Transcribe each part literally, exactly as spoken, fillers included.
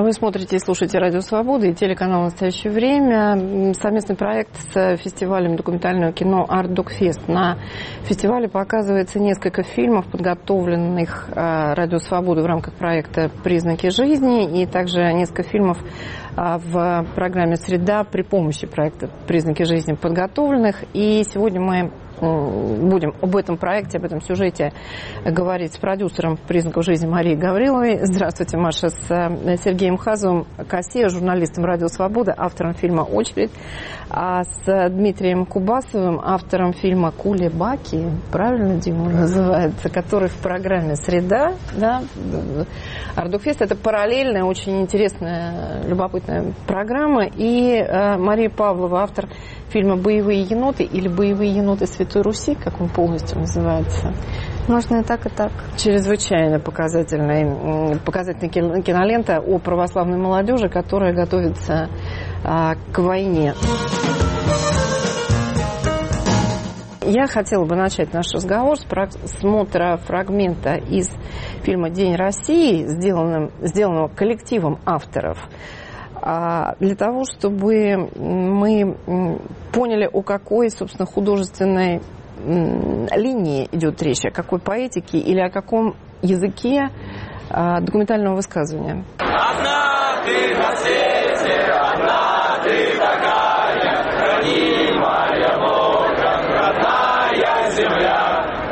Вы смотрите и слушаете «Радио Свобода» и телеканал «Настоящее время». Совместный проект с фестивалем документального кино «Артдокфест». На фестивале показывается несколько фильмов, подготовленных «Радио Свобода» в рамках проекта «Признаки жизни», и также несколько фильмов в программе «Среда» при помощи проекта «Признаки жизни» подготовленных. И сегодня мы будем об этом проекте, об этом сюжете говорить с продюсером «Признаков жизни» Марией Гавриловой. Здравствуйте, Маша. С Сергеем Хазовым, Кассия, журналистом «Радио Свобода», автором фильма «Очередь», а с Дмитрием Кубасовым, автором фильма «Кулебаки», правильно, Дима, называется, который в программе «Среда». Да? «Артдокфест» — это параллельная, очень интересная, любопытная программа. И э, Мария Павлова, автор фильма «Боевые еноты» или «Боевые еноты Святой Руси», как он полностью называется. Можно и так, и так. Чрезвычайно показательная, показательная кинолента о православной молодежи, которая готовится а, к войне. Я хотела бы начать наш разговор с просмотра фрагмента из фильма «День России», сделанным, сделанного коллективом авторов, для того, чтобы мы поняли, о какой, собственно, художественной линии идет речь, о какой поэтике или о каком языке документального высказывания. Одна ты на свете, одна ты такая, хранимая Богом, родная земля.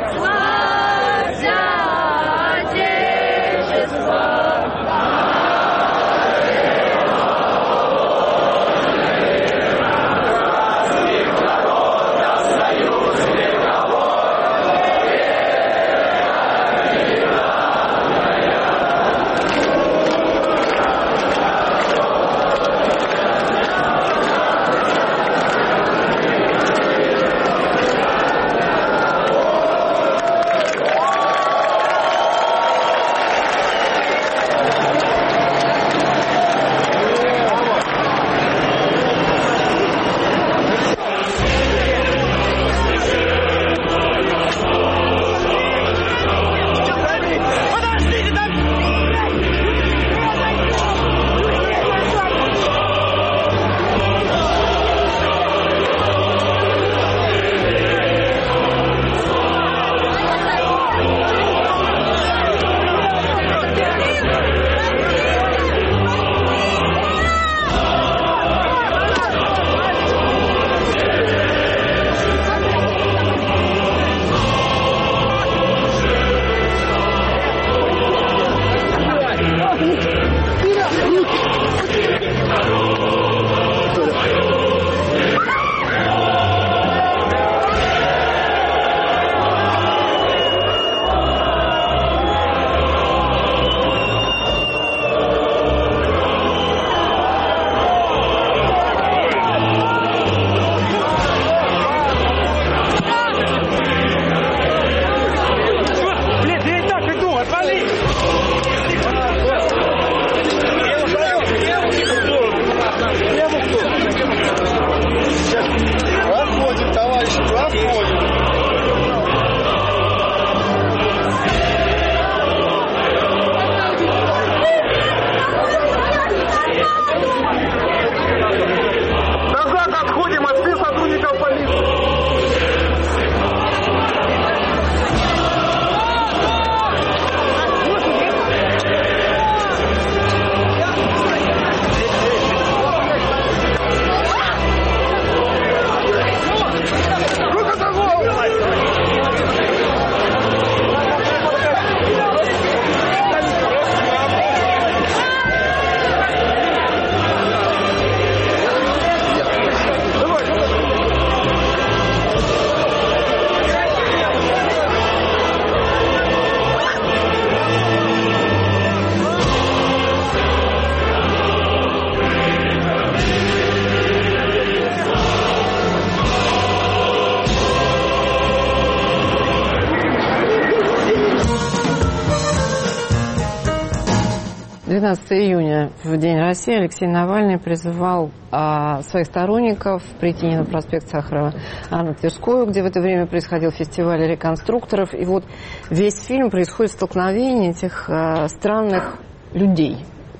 двенадцатого июня, в День России, Алексей Навальный призывал а, своих сторонников прийти не на проспект Сахарова, а на Тверскую, где в это время происходил фестиваль реконструкторов. И вот весь фильм происходит столкновение этих а, странных людей.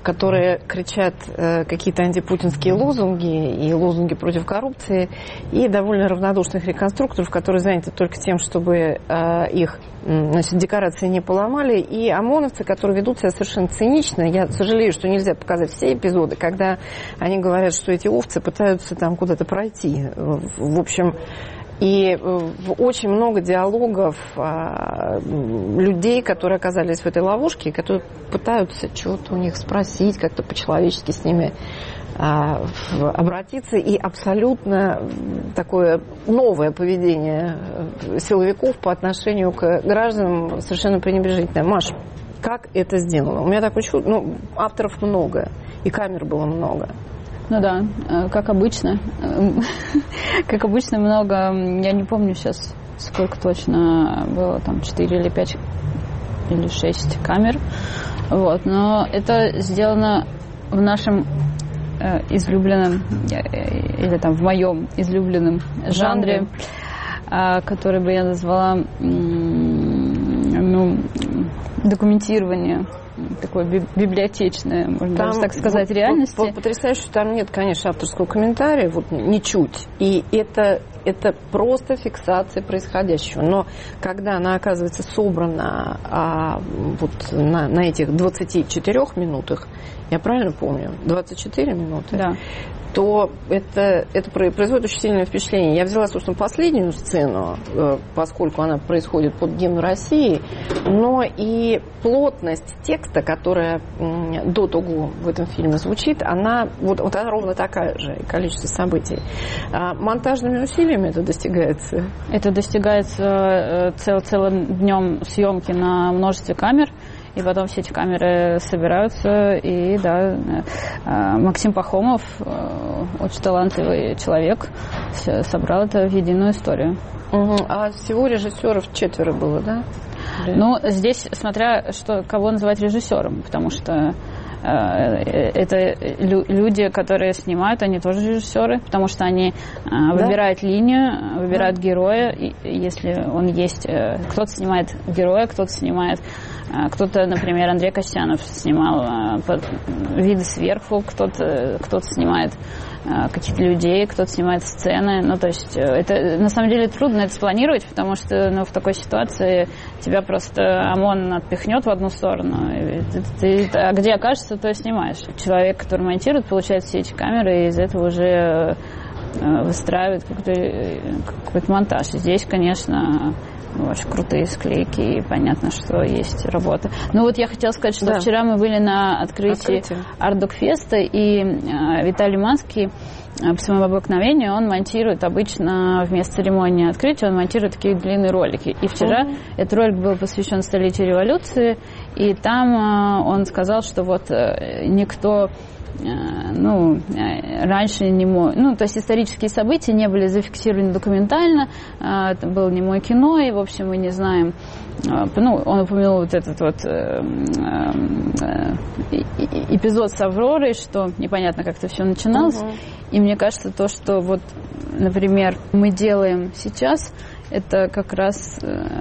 которые кричат какие-то антипутинские лозунги и лозунги против коррупции, и довольно равнодушных реконструкторов, которые заняты только тем, чтобы их, значит, декорации не поломали, и ОМОНовцы, которые ведут себя совершенно цинично. Я сожалею, что нельзя показать все эпизоды, когда они говорят, что эти овцы пытаются там куда-то пройти. В общем, и очень много диалогов а, людей, которые оказались в этой ловушке, которые пытаются чего-то у них спросить, как-то по-человечески с ними а, обратиться. И абсолютно такое новое поведение силовиков по отношению к гражданам совершенно пренебрежительное. Маш, как это сделано? У меня такое чувство, ну, авторов много, и камер было много. Ну да, как обычно. Как обычно много, я не помню сейчас, сколько точно было, там четыре или пять или шесть камер. Вот, но это сделано в нашем э, излюбленном, или там в моем излюбленном жанре, э, который бы я назвала ну, документирование. Такое библиотечное, можно там, даже так сказать, вот, реальности. Вот, потрясающе, что там нет, конечно, авторского комментария, вот ничуть. И это, это просто фиксация происходящего. Но когда она оказывается собрана а, вот на, на этих двадцати четырёх минутах, я правильно помню, двадцать четыре минуты, да, то это, это производит очень сильное впечатление. Я взяла, собственно, последнюю сцену, поскольку она происходит под гимн России, но и плотность текста, которая до того в этом фильме звучит, она вот, вот она ровно такая же, количество событий. А монтажными усилиями это достигается? Это достигается цел, целым днем съемки на множестве камер. И потом все эти камеры собираются, и да, Максим Пахомов, очень талантливый человек, собрал это в единую историю. Угу. А всего режиссеров четверо было, да? Ну, здесь, смотря что, кого называть режиссером, потому что это люди, которые снимают, они тоже режиссеры, потому что они выбирают да? линию, выбирают да. героя, и если он есть, кто-то снимает героя, кто-то снимает, кто-то, например, Андрей Костянов снимал виды сверху, кто-то, кто-то снимает каких-то людей, кто-то снимает сцены. Ну, то есть это на самом деле трудно это спланировать, потому что ну, в такой ситуации тебя просто ОМОН отпихнет в одну сторону. И ты, ты, а где окажешься, то и снимаешь. Человек, который монтирует, получает все эти камеры, и из этого уже выстраивает какой-то, какой-то монтаж. И здесь, конечно, очень крутые склейки, и понятно, что есть работа. Ну вот я хотела сказать, что да. вчера мы были на открытии Арт-Док-феста, и э, Виталий Манский, э, по своему обыкновению, он монтирует обычно вместо церемонии открытия, он монтирует такие длинные ролики. И вчера mm-hmm. этот ролик был посвящен столетию революции, и там э, он сказал, что вот э, никто... ну, раньше не мой, ну, то есть исторические события не были зафиксированы документально, это было немое кино, и, в общем, мы не знаем, ну, он упомянул вот этот вот эпизод с Авророй, что непонятно, как это все начиналось, угу. и мне кажется, то, что вот, например, мы делаем сейчас, это как раз...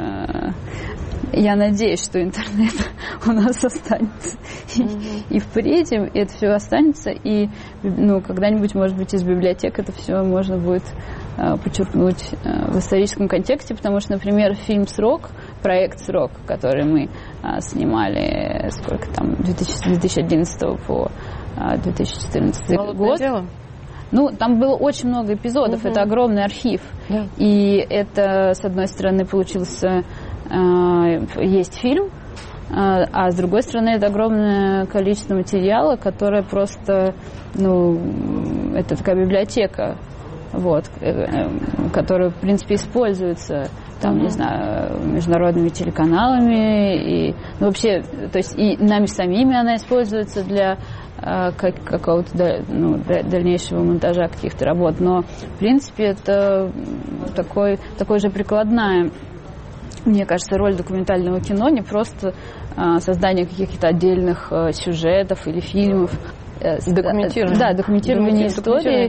Я надеюсь, что интернет у нас останется mm-hmm. и, и впредь это все останется, и ну, когда-нибудь, может быть, из библиотек это все можно будет э, подчеркнуть э, в историческом контексте, потому что, например, фильм «Срок», проект «Срок», который мы э, снимали, сколько там, с две тысячи одиннадцатого по э, две тысячи четырнадцатый год. Дело. Ну, там было очень много эпизодов, угу. это огромный архив. Да. И это, с одной стороны, получился... есть фильм, а с другой стороны это огромное количество материала, которое просто, ну, это такая библиотека, вот, которая, в принципе, используется, там, mm-hmm. не знаю, международными телеканалами, и, ну, вообще, то есть и нами самими она используется для как, какого-то ну, дальнейшего монтажа каких-то работ, но, в принципе, это такой, такой же прикладная, мне кажется, роль документального кино не просто а, создание каких-то отдельных а, сюжетов или фильмов. Документирование. Да, документирование истории.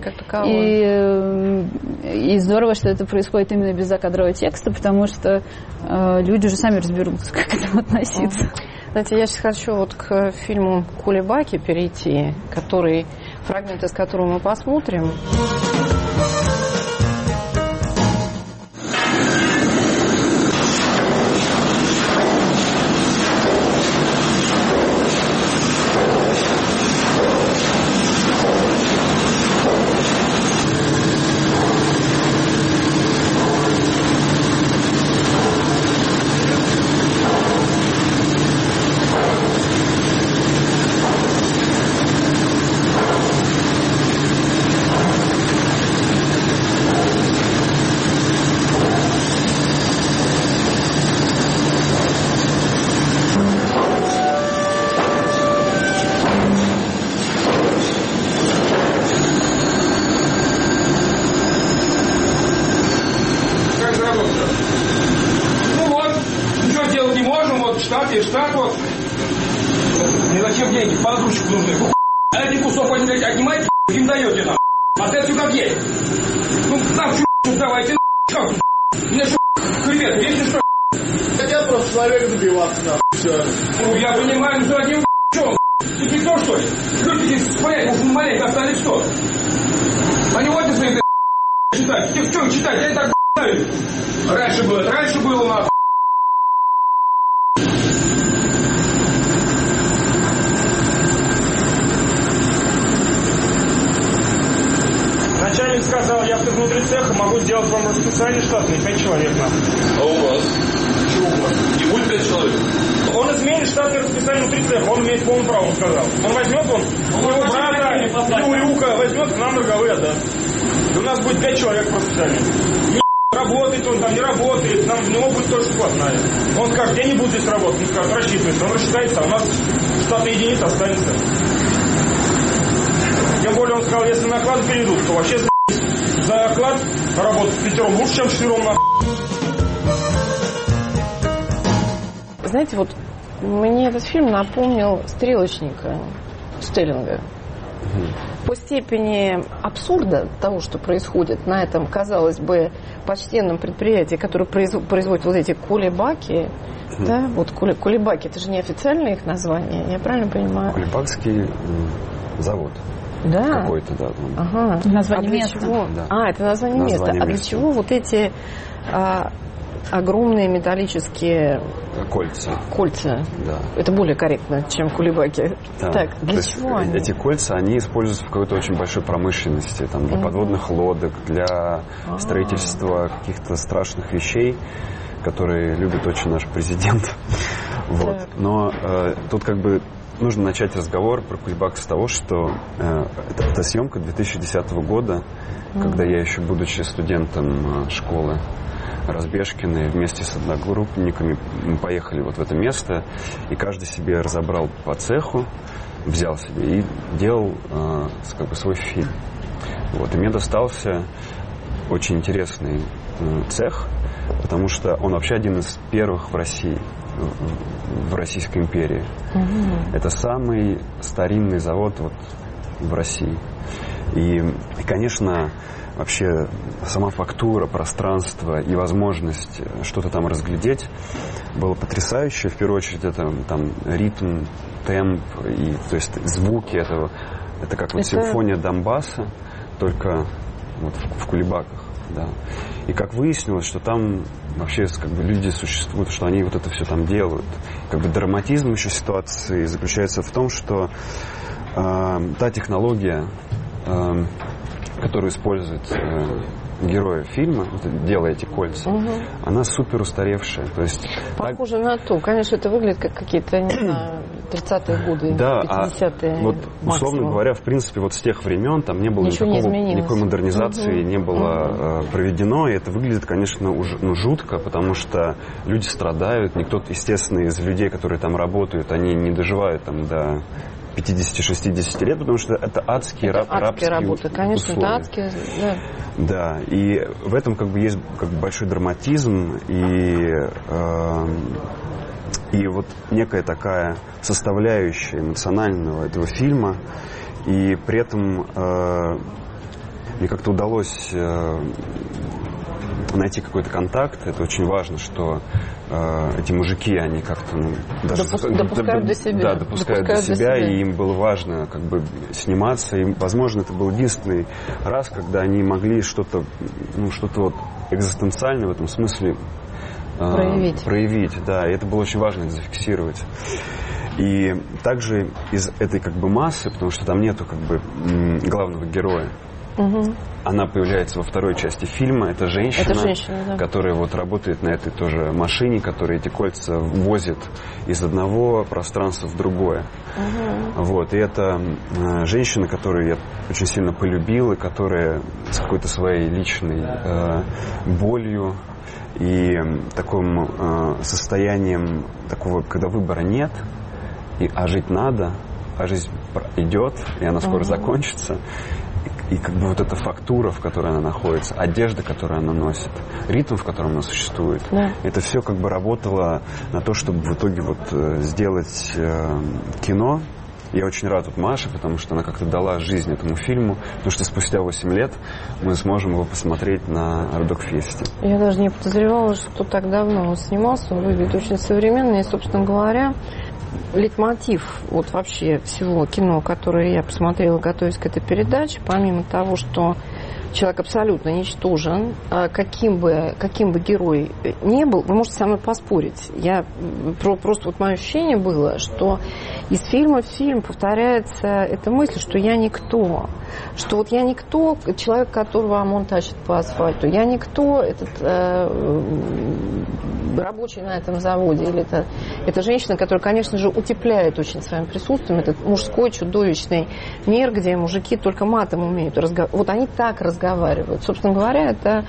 И, и здорово, что это происходит именно без закадрового текста, потому что э, люди уже сами разберутся, как к этому относиться. Знаете, я сейчас хочу вот к фильму «Кулебаки» перейти, который, фрагмент из которого мы посмотрим. Знаете, вот мне этот фильм напомнил «Стрелочника» Стеллинга. Mm-hmm. По степени абсурда того, что происходит на этом, казалось бы, почтенном предприятии, которое производит вот эти кулебаки, mm-hmm. да, вот кулебаки, это же не официальное их название, я правильно понимаю? Кулебакский завод. Да. Какой-то, да. Ага. Название а для места. Чего? Да. А, это название, название места. А для места. Чего вот эти а, огромные металлические кольца? Кольца. Да. Это более корректно, чем кулебаки. Да. Так, для То чего есть они? Эти кольца, они используются в какой-то очень большой промышленности, там, для mm-hmm. подводных лодок, для А-а-а. строительства каких-то страшных вещей, которые любит очень наш президент. Вот. Но э, тут как бы нужно начать разговор про Кулебак с того, что э, это, это съемка две тысячи десятого года, mm-hmm. когда я еще, будучи студентом э, школы Разбежкиной, вместе с одногруппниками мы поехали вот в это место, и каждый себе разобрал по цеху, взял себе и делал э, как бы свой фильм. Вот. И мне достался очень интересный э, цех, потому что он вообще один из первых в России, в, в Российской империи. Mm-hmm. Это самый старинный завод вот в России. И, и, конечно, вообще сама фактура, пространство и возможность что-то там разглядеть было потрясающе. В первую очередь это там ритм, темп, и, то есть звуки этого. Это как вот это... симфония Донбасса, только вот в, в Кулебаках. Да. И как выяснилось, что там вообще как бы люди существуют, что они вот это все там делают. Как бы драматизм еще ситуации заключается в том, что э, та технология, э, которую используют э, герои фильма, делая эти кольца, угу. она супер устаревшая. То есть, похоже так... на то. Конечно, это выглядит как какие-то, не знаю, тридцатые годы, да, пятидесятые. А вот, условно говоря, в принципе, вот с тех времен там не было никакого, не никакой модернизации, угу. не было угу. э, проведено. И это выглядит, конечно, уж, ну, жутко, потому что люди страдают. Никто, естественно, из людей, которые там работают, они не доживают там до пятьдесят-шестьдесят лет, потому что это адские, это раб, адские рабские работы, конечно, условия. это адские, да. Да, и в этом как бы есть как бы большой драматизм и, э, и вот некая такая составляющая эмоционального этого фильма, и при этом э, мне как-то удалось э, найти какой-то контакт. Это очень важно, что эти мужики, они как-то ну, даже Допуск, допускают д- до себя, да, допускают, допускают до, себя, до себя, и им было важно как бы сниматься. И, возможно, это был единственный раз, когда они могли что-то, ну, что-то вот экзистенциальное в этом смысле проявить. Э, проявить, да, и это было очень важно зафиксировать. И также из этой как бы массы, потому что там нету как бы главного героя. Угу. Она появляется во второй части фильма. Это женщина, Это женщина да. которая вот работает на этой тоже машине, которая эти кольца возит из одного пространства в другое. Угу. Вот. И это э, женщина, которую я очень сильно полюбил, и которая с какой-то своей личной э, болью и таким э, состоянием такого, когда выбора нет, и, а жить надо, а жизнь идет, и она скоро угу. закончится. И как бы вот эта фактура, в которой она находится, одежда, которую она носит, ритм, в котором она существует, да. это все как бы работало на то, чтобы в итоге вот сделать э, кино. Я очень рад вот Маше, потому что она как-то дала жизнь этому фильму, потому что спустя восемь лет мы сможем его посмотреть на Ардокфесте. Я даже не подозревала, что так давно он снимался, он выглядит очень современно, и, собственно говоря, лейтмотив вот вообще всего кино, которое я посмотрела, готовясь к этой передаче, помимо того, что человек абсолютно ничтожен, каким бы, каким бы герой ни был, вы можете со мной поспорить. Я, просто вот мое ощущение было, что из фильма в фильм повторяется эта мысль, что я никто. Что вот я никто, человек, которого ОМОН тащит по асфальту. Я никто, этот э, рабочий на этом заводе. Или это, это женщина, которая, конечно же, утепляет очень своим присутствием этот мужской чудовищный мир, где мужики только матом умеют разговаривать. Вот они так разговаривают. Собственно говоря, это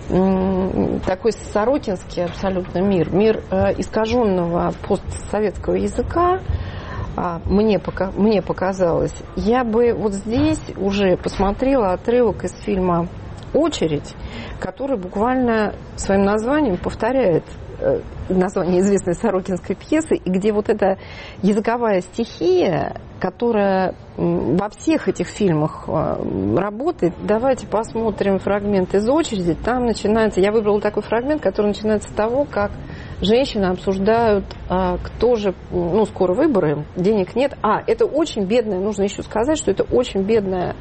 м, такой сорокинский абсолютно мир. Мир э, искаженного постсоветского языка. А, мне, пока, мне показалось, я бы вот здесь уже посмотрела отрывок из фильма «Очередь», который буквально своим названием повторяет э, название известной сорокинской пьесы, и где вот эта языковая стихия, которая во всех этих фильмах э, работает. Давайте посмотрим фрагмент из «Очереди». Там начинается, я выбрала такой фрагмент, который начинается с того, как женщины обсуждают, а, кто же, ну, скоро выборы, денег нет. А, это очень бедная, нужно еще сказать, что это очень бедная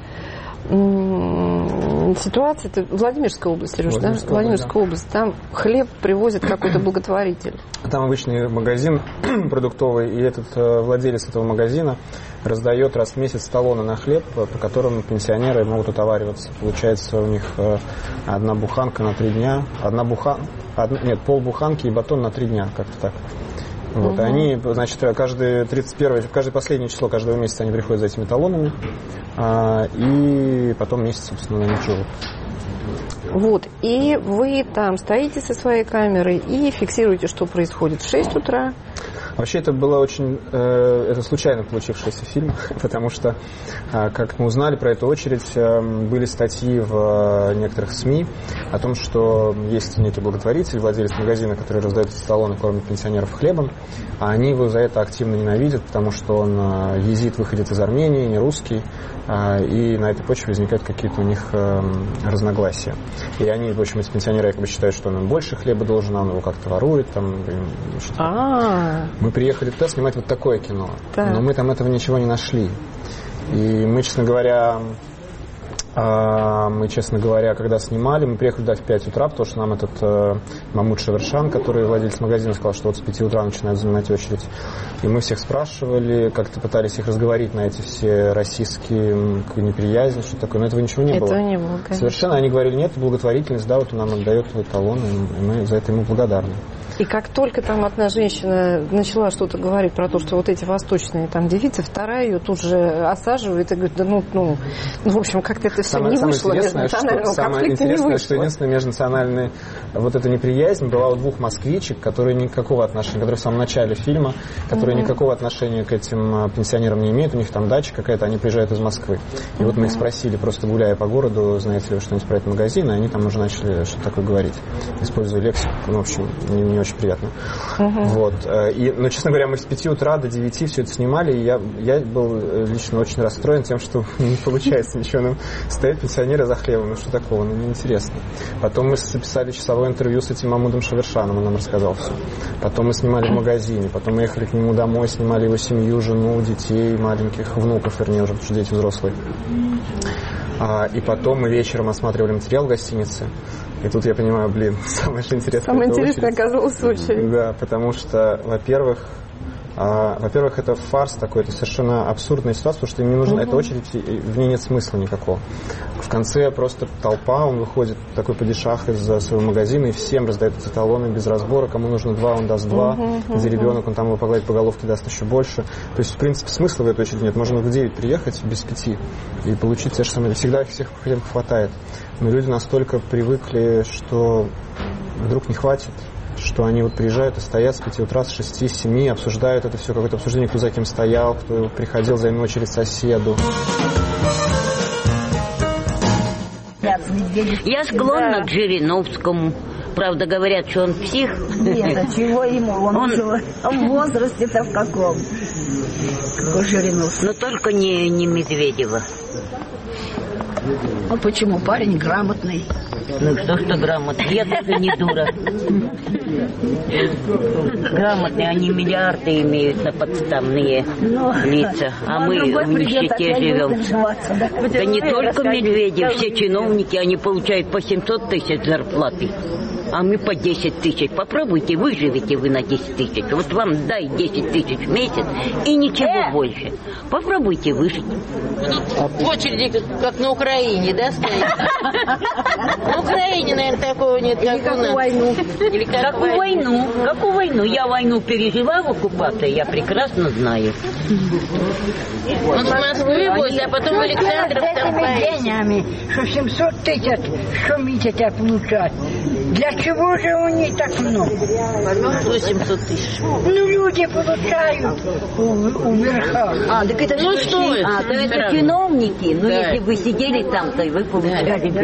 м- ситуация. Это Владимирская область, Сереж, да? Владимирская, Владимирская да. область. Там хлеб привозит какой-то благотворитель. Там обычный магазин продуктовый, и этот э, владелец этого магазина раздает раз в месяц талоны на хлеб, по которым пенсионеры могут отовариваться. Получается у них э, одна буханка на три дня, одна буханка, одна, нет, полбуханки и батон на три дня, как-то так. Вот, угу. Они, значит, каждый тридцать первое, каждое последнее число каждого месяца они приходят за этими талонами, а, и потом месяц, собственно, на них живут. Вот, и вы там стоите со своей камерой и фиксируете, что происходит в шесть утра. Вообще это было очень, э, это случайно получившийся фильм, потому что, э, как мы узнали про эту очередь, э, были статьи в э, некоторых СМИ о том, что есть некий благотворитель, владелец магазина, который раздает эти талоны, кормит пенсионеров хлебом, а они его за это активно ненавидят, потому что он э, езид, выходит из Армении, не русский, э, и на этой почве возникают какие-то у них э, разногласия. И они, в общем, эти пенсионеры якобы считают, что он им больше хлеба должен, а он его как-то ворует, там, что-то. А-а-а. Мы приехали туда снимать вот такое кино, так. но мы там этого ничего не нашли. И мы, честно говоря, мы, честно говоря, когда снимали, мы приехали туда в пять утра, потому что нам этот э, Мамуд Шавершан, который владелец магазина, сказал, что вот с пяти утра начинают занимать очередь. И мы всех спрашивали, как-то пытались их разговорить на эти все российские неприязни, что такое, но этого ничего не этого было. Этого не было, конечно. Совершенно. Они говорили, нет, благотворительность, да, вот он нам отдает твой талон, и мы за это ему благодарны. И как только там одна женщина начала что-то говорить про то, что вот эти восточные там девицы, вторая ее тут же осаживает и говорит, да ну, ну, ну в общем, как-то это все самое, не самое вышло, межнационального конфликта не вышло. Что единственная межнациональная вот эта неприязнь была у двух москвичек, которые никакого отношения, которые в самом начале фильма, которые mm-hmm. никакого отношения к этим пенсионерам не имеют, у них там дача какая-то, они приезжают из Москвы. И mm-hmm. вот мы их спросили, просто гуляя по городу, знаете ли вы что-нибудь про этот магазин, и они там уже начали что-то такое говорить, используя лексику, ну, в общем, не, не очень очень приятно. Uh-huh. Вот. И, но, честно говоря, мы с пяти утра до девяти все это снимали, и я, я был лично очень расстроен тем, что не получается ничего. Нам стоят пенсионеры за хлебом, ну что такого, ну неинтересно. Потом мы записали часовое интервью с этим Мамудом Шавершаном, он нам рассказал все. Потом мы снимали в магазине, потом мы ехали к нему домой, снимали его семью, жену, детей маленьких, внуков, вернее, уже, потому что дети взрослые. А, и потом мы вечером осматривали материал в гостинице. И тут я понимаю, блин, самое же интересное. Самое интересное оказалось очередь. Да, потому что, во-первых, а, во-первых, это фарс такой, это совершенно абсурдная ситуация, потому что им не нужна эта очередь, в ней нет смысла никакого. В конце просто толпа, он выходит такой падишах из своего магазина и всем раздает эти талоны без разбора. Кому нужно два, он даст два. Uh-huh, где uh-huh. ребенок, он там его погладит по головке, даст еще больше. То есть, в принципе, смысла в этой очереди нет. Можно в девять приехать без пяти и получить те же самые. Всегда их всех хватает. Но люди настолько привыкли, что вдруг не хватит, что они вот приезжают и стоят с пяти утра, с шести, с семи, обсуждают это все, какое-то обсуждение, кто за кем стоял, кто приходил займет очередь соседу. Я склонна да. к Жириновскому. Правда, говорят, что он псих. Нет, а чего ему? Он, он... уже в возрасте-то в каком? Какой Жириновский? Но только не, не Медведева. А почему? Парень грамотный. Ну что что грамотный? Я тоже не дура. Грамотные, они миллиарды имеют на подставные ну, лица. А мы в нищете живем. Да, да не только Медведев, все чиновники, они получают по семьсот тысяч зарплаты. А мы по десять тысяч. Попробуйте, выживете вы на десять тысяч. Вот вам дай десять тысяч в месяц и ничего э! больше. Попробуйте выжить. В очереди, как на Украине, да, стоит? На Украине, наверное, такого нет, как у нас. Войну. Или как какую войну? Какую войну? Я войну пережила в оккупации, я прекрасно знаю. Он в Москве возит, а потом в Александровск там поедет. Деньгами, что семьсот тысяч, что месяца получать. Для чего же у них так много? восемьсот тысяч. Ну, люди получают у, у верха. А, так это ну, что это? А, то это чиновники. Ну, да. Если бы вы сидели там, то и вы получали бы.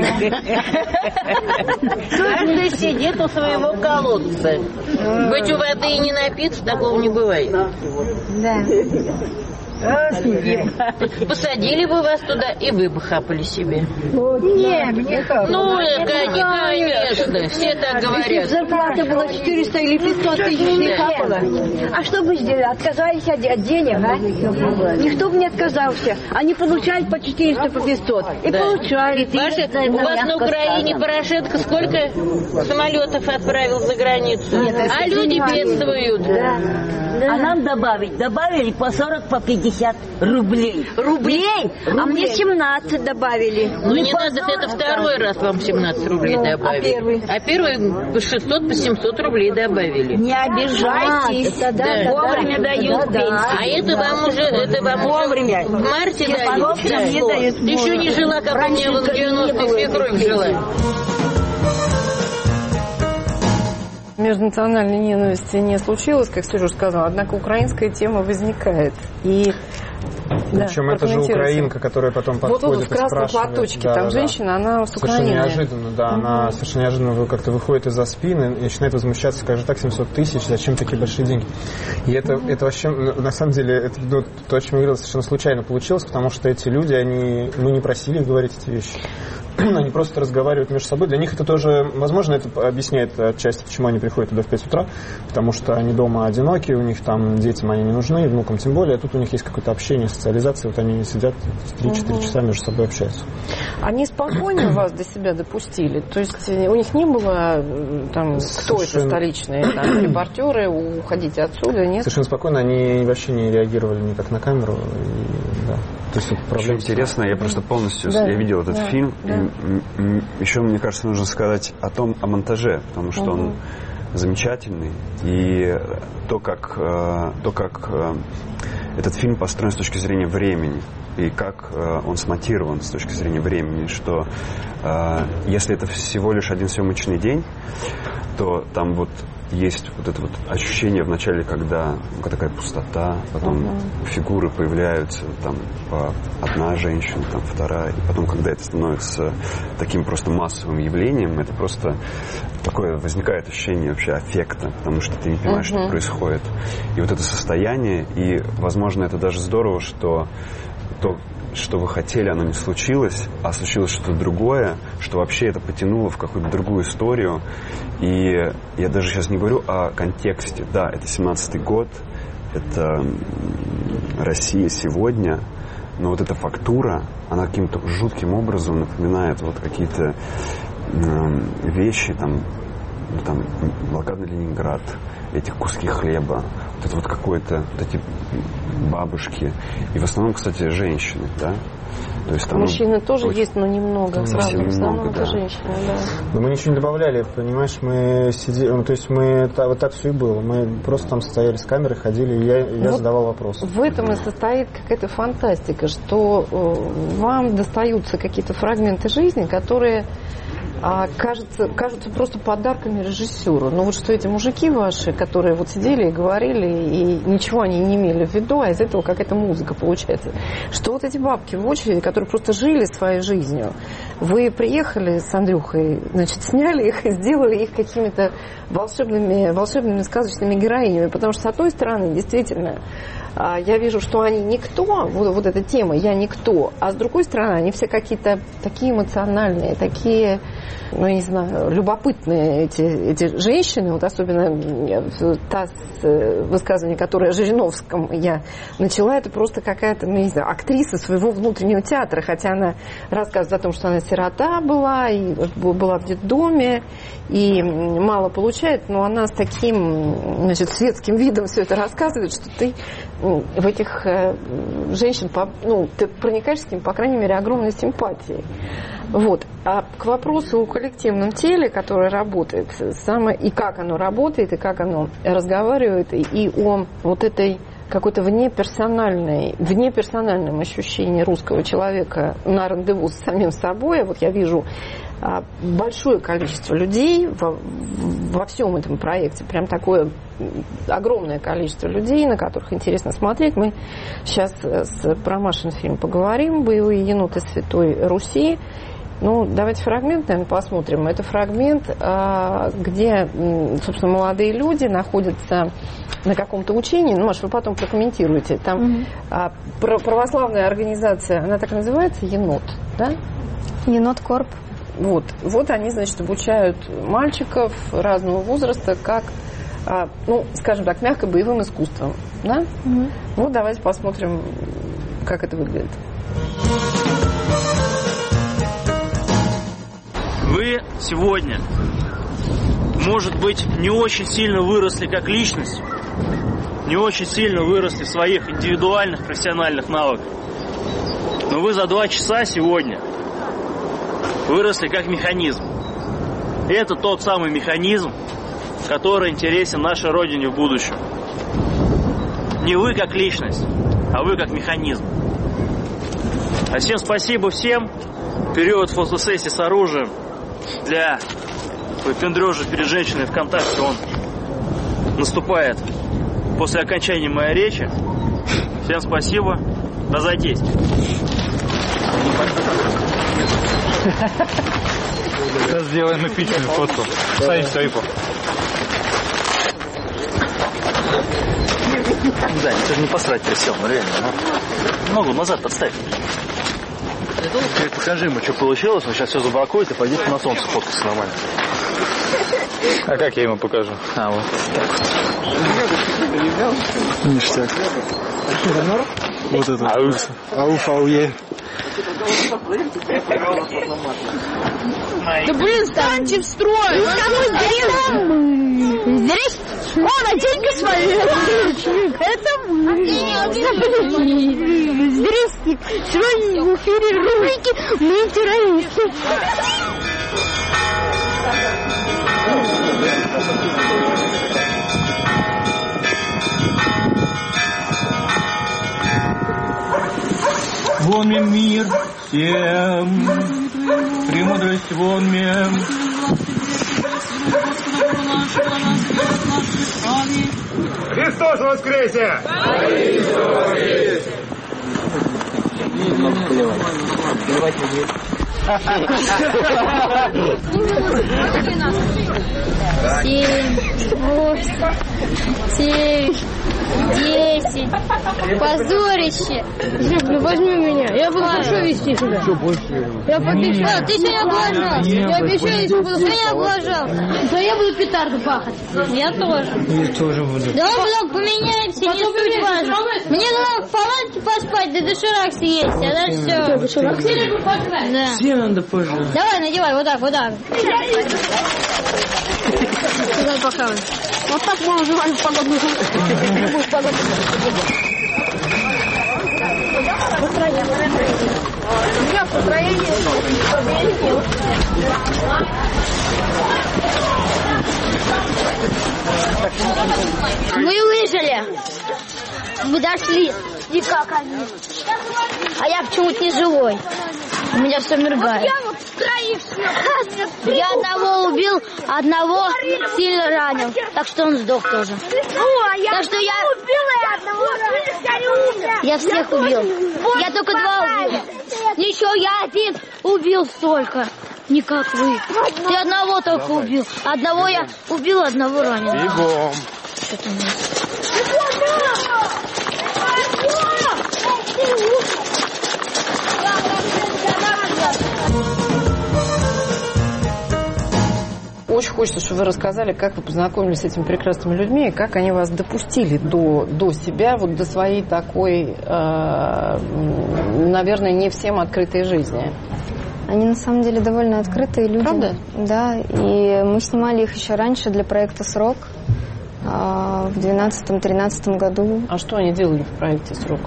Каждый сидит у своего колодца. Быть у воды и не напиться, такого не бывает. Да. Посадили бы вас туда, и вы бы хапали себе. Нет, не хапали. Ну, конечно, все так говорят. Зарплата была четыреста или пятьсот тысяч, не хапала. А что бы сделали? Отказались от денег, да? Никто бы не отказался. Они получают по четыреста, по пятьсот. И да. Получали. Ваши, у вас на Украине Порошенко сколько самолетов отправил за границу? Нет, а люди бедствуют. Да. Да. А нам добавить, добавили по сорок, по пятьдесят рублей. Рублей? А мне семнадцать добавили. Ну не, не надо, это второй раз вам семнадцать рублей ну, добавили. А первый? А первый по шестьсот, по семьсот рублей добавили. Не обижайтесь. А, да, да, да, вовремя да, дают да, пенсию. Да. А это вам уже, это вам вовремя. Уже в марте дают. Да. Еще не жила, как у меня вот в девяностых свекровь жила. Межнациональной ненависти не случилось, как Сережа сказал, однако украинская тема возникает. И причем да, это же украинка, которая потом подходит вот, вот, в красном платочке, да, там да, женщина, она с Украины. Совершенно неожиданно, да, mm-hmm. она совершенно неожиданно как-то выходит из-за спины и начинает возмущаться, скажет, так, семьсот тысяч, зачем такие большие деньги? И это, mm-hmm. это вообще, на самом деле, это, ну, то, о чем я говорил, совершенно случайно получилось, потому что эти люди, они, мы не просили их говорить эти вещи. Они просто разговаривают между собой. Для них это тоже, возможно, это объясняет отчасти, почему они приходят туда в пять утра, потому что они дома одиноки, у них там детям они не нужны, внукам тем более, а тут у них есть какое-то общение, социализация, вот они сидят три-четыре часа между собой общаются. Они спокойно вас до себя допустили? То есть у них не было там, кто совершенно... это столичные, там, репортеры, уходите отсюда, нет? Совершенно спокойно, они вообще не реагировали никак на камеру. И, да. То есть, очень интересно, я просто полностью да. я видел этот да. фильм. Да. И, еще, мне кажется, нужно сказать о том, о монтаже, потому что угу. он замечательный. И то, как, то, как этот фильм построен с точки зрения времени, и как он смонтирован с точки зрения времени, что если это всего лишь один съемочный день, то там вот есть вот это вот ощущение в начале, когда такая пустота, потом uh-huh. фигуры появляются, там по одна женщина, там вторая, и потом, когда это становится таким просто массовым явлением, это просто такое возникает ощущение вообще аффекта, потому что ты не понимаешь, uh-huh. что происходит. И вот это состояние, и, возможно, это даже здорово, что то, что вы хотели, оно не случилось, а случилось что-то другое, что вообще это потянуло в какую-то другую историю. И я даже сейчас не говорю о контексте. Да, это семнадцатый год, это Россия сегодня, но вот эта фактура, она каким-то жутким образом напоминает вот какие-то э, вещи, там, там, блокадный Ленинград, эти куски хлеба, вот это вот какое-то, вот эти бабушки, и в основном, кстати, женщины, да? То есть там мужчины тоже очень... есть, но немного, сразу, в основном да. это женщины, да. Но мы ничего не добавляли, понимаешь, мы сидели, ну, то есть мы, вот так все и было, мы просто там стояли с камерой, ходили, и я, я вот задавал вопросы. В этом и состоит какая-то фантастика, что вам достаются какие-то фрагменты жизни, которые А кажется, кажутся просто подарками режиссеру. Ну вот что эти мужики ваши, которые вот сидели и говорили, и ничего они не имели в виду, а из этого какая-то музыка получается. Что вот эти бабки в очереди, которые просто жили своей жизнью, вы приехали с Андрюхой, значит, сняли их и сделали их какими-то волшебными, волшебными сказочными героинями. Потому что, с одной стороны, действительно, я вижу, что они никто, вот, вот эта тема «я никто», а с другой стороны, они все какие-то такие эмоциональные, такие, ну, я не знаю, любопытные эти, эти женщины, вот особенно та высказывание, которое о Жириновском я начала, это просто какая-то, ну, не знаю, актриса своего внутреннего театра, хотя она рассказывает о том, что она сирота была, и была в детдоме, и мало получает, но она с таким, значит, светским видом все это рассказывает, что ты в этих женщин, ну, ты проникаешь с ним, по крайней мере, огромной симпатией. Вот. А к вопросу о коллективном теле, которое работает, самое, и как оно работает, и как оно разговаривает, и о вот этой какой-то внеперсональной, внеперсональном ощущении русского человека на рандеву с самим собой. Вот я вижу большое количество людей во, во всем этом проекте, прям такое огромное количество людей, на которых интересно смотреть. Мы сейчас с, про Машин фильм поговорим, «Боевые еноты Святой Руси». Ну, давайте фрагмент, наверное, посмотрим. Это фрагмент, где, собственно, молодые люди находятся на каком-то учении. Ну, Маш, вы потом прокомментируете. Там mm-hmm. православная организация, она так называется, «Енот», да? Енот-корп. Вот. Вот они, значит, обучают мальчиков разного возраста, как, ну, скажем так, мягко боевым искусством. Да? Mm-hmm. Вот давайте посмотрим, как это выглядит. Вы сегодня, может быть, не очень сильно выросли как личность, не очень сильно выросли в своих индивидуальных профессиональных навыках, но вы за два часа сегодня выросли как механизм. И это тот самый механизм, который интересен нашей Родине в будущем. Не вы как личность, а вы как механизм. А всем спасибо всем. Период фотосессии с оружием для выпендрежа перед женщиной ВКонтакте, он наступает после окончания моей речи. Всем спасибо. До задействия. Сейчас сделаем эпичную фотку. Ставим стойку. Да, ты же не посрать присел, ну реально. Ну, ногу назад подставь. Ты покажи ему, что получилось, он сейчас все заблокует и пойдет на солнце фоткаться нормально. А как я ему покажу? А, вот так вот. Ништяк. Вот это. Ауф. Ауф, ауе. Да блин, станьте в строй! Здесь он, оденька свою. Это мы. Здрасте. Сегодня в эфире рубрики «Мы террористы». Вон мем мир всем, премудрость вон мем. Христос воскресе! Семь, восемь, девять, десять. Позорище. Возьми меня. Я буду хорошо вести сюда. Что больше? Я пообещал. Ты сегодня облажал. Я обещаю, если буду сегодня облажал. То я буду петарду пахать. Я тоже. Я тоже буду. Давай потом поменяемся, не суть важно. Мне надо в палатке поспать, да доширак съесть. А дальше все. Доширак съесть? Да. Всем надо пожрать. Давай, надевай, вот так, вот так. Давай пока. Вот так мы уживаем в подобных Мы выжили. Мы дошли. И как они? А я почему-то не живой. У меня все моргает. Я вот Я одного убил, одного сильно ранил. Так что он сдох тоже. Так что я Я всех убил. Я только два убил. Ничего, я один убил столько. Не как вы. Ты одного только убил. Одного я убил, одного ранил. Бегом. Очень хочется, чтобы вы рассказали, как вы познакомились с этими прекрасными людьми, и как они вас допустили до, до себя, вот до своей такой, э, наверное, не всем открытой жизни. Они на самом деле довольно открытые люди. Правда? Да, и мы снимали их еще раньше для проекта «Срок» в двенадцатом-тринадцатом году. А что они делали в проекте «Срок»?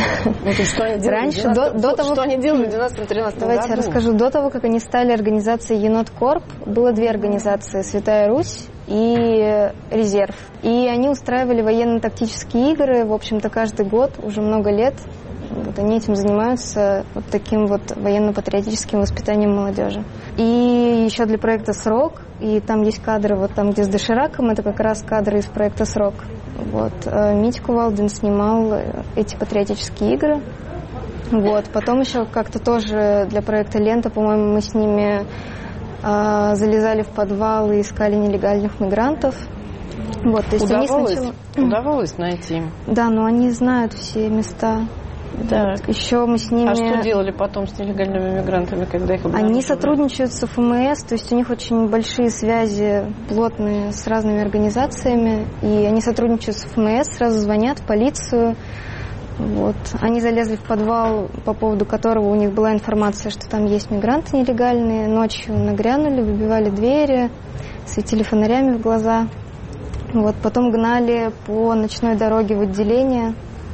Раньше, до, до того... Что они делали в двенадцатом-тринадцатом году? Давайте я расскажу. До того, как они стали организацией «Енот Корп», было две организации: «Святая Русь» и «Резерв». И они устраивали военно-тактические игры, в общем-то, каждый год, уже много лет. Вот они этим занимаются, вот таким вот военно-патриотическим воспитанием молодежи. И еще для проекта «Срок», и там есть кадры, вот там, где с дошираком, это как раз кадры из проекта «Срок». Вот. Митя Кувалдин снимал эти патриотические игры. Вот. Потом еще как-то тоже для проекта «Лента», по-моему, мы с ними э, залезали в подвал и искали нелегальных мигрантов. Вот, то есть удавалось, они сначала... удавалось найти? Да, но они знают все места. Да. Еще мы с ними... А что делали потом с нелегальными мигрантами, когда их обнаружили? Они сотрудничают с эф эм эс, то есть у них очень большие связи, плотные, с разными организациями, и они сотрудничают с эф эм эс, сразу звонят в полицию. Вот. Они залезли в подвал, по поводу которого у них была информация, что там есть мигранты нелегальные. Ночью нагрянули, выбивали двери, светили фонарями в глаза. Вот. Потом гнали по ночной дороге в отделение.